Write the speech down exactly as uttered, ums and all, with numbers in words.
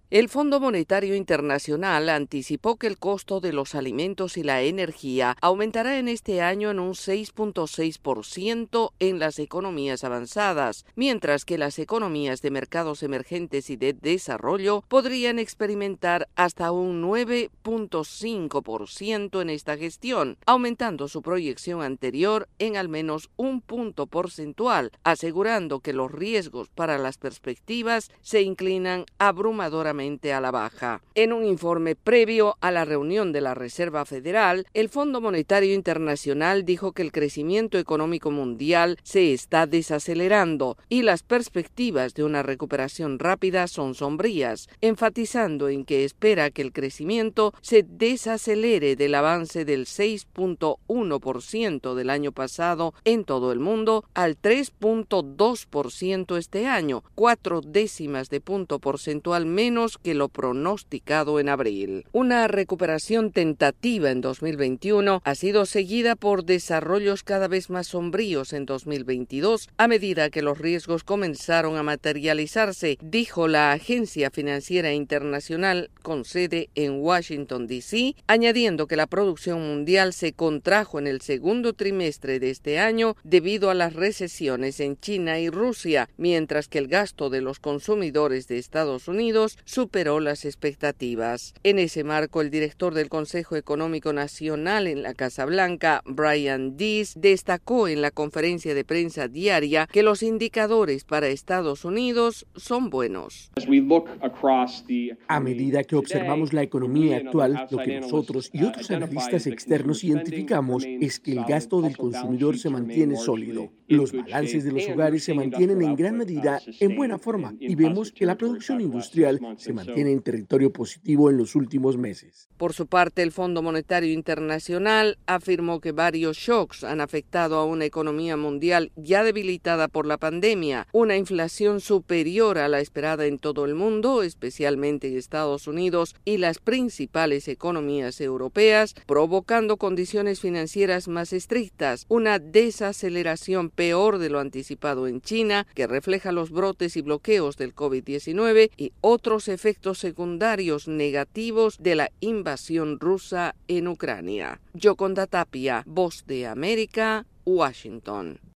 El Fondo Monetario Internacional anticipó que el costo de los alimentos y la energía aumentará en este año en un seis punto seis por ciento en las economías avanzadas, mientras que las economías de mercados emergentes y de desarrollo podrían experimentar hasta un nueve punto cinco por ciento en esta gestión, aumentando su proyección anterior en al menos un punto porcentual, asegurando que los riesgos para las perspectivas se inclinan abrumadoramente a la baja. En un informe previo a la reunión de la Reserva Federal, el Fondo Monetario Internacional dijo que el crecimiento económico mundial se está desacelerando y las perspectivas de una recuperación rápida son sombrías, enfatizando en que espera que el crecimiento se desacelere del avance del seis punto uno por ciento del año pasado en todo el mundo al tres punto dos por ciento este año, cuatro décimas de punto porcentual menos que lo pronosticado en abril. Una recuperación tentativa en dos mil veintiuno ha sido seguida por desarrollos cada vez más sombríos en dos mil veintidós a medida que los riesgos comenzaron a materializarse, dijo la Agencia Financiera Internacional con sede en Washington, D C, añadiendo que la producción mundial se contrajo en el segundo trimestre de este año debido a las recesiones en China y Rusia, mientras que el gasto de los consumidores de Estados Unidos superó las expectativas. En ese marco, el director del Consejo Económico Nacional en la Casa Blanca, Brian Deese, destacó en la conferencia de prensa diaria que los indicadores para Estados Unidos son buenos. A medida que observamos la economía actual, lo que nosotros y otros analistas externos identificamos es que el gasto del consumidor se mantiene sólido. Los balances de los hogares se mantienen en gran medida en buena forma y vemos que la producción industrial se mantiene en territorio positivo en los últimos meses. Por su parte, el Fondo Monetario Internacional afirmó que varios shocks han afectado a una economía mundial ya debilitada por la pandemia, una inflación superior a la esperada en todo el mundo, especialmente en Estados Unidos y las principales economías europeas, provocando condiciones financieras más estrictas, una desaceleración peor de lo anticipado en China, que refleja los brotes y bloqueos del COVID diecinueve y otros efectos secundarios negativos de la invasión rusa en Ucrania. Yoconda Tapia, Voz de América, Washington.